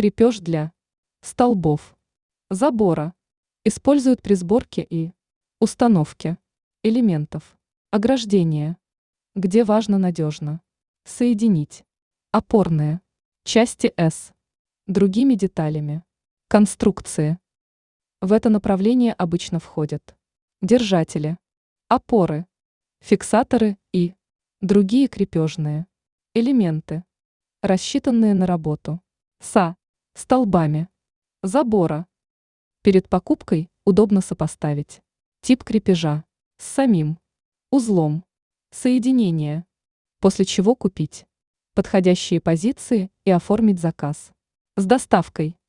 Крепеж для столбов, забора. Используют при сборке и установке элементов ограждения, где важно надежно соединить опорные части с другими деталями конструкции. В это направление обычно входят держатели, опоры, фиксаторы и другие крепежные элементы, рассчитанные на работу со столбами забора. Перед покупкой удобно сопоставить тип крепежа с самим узлом соединения, после чего купить подходящие позиции и оформить заказ с доставкой.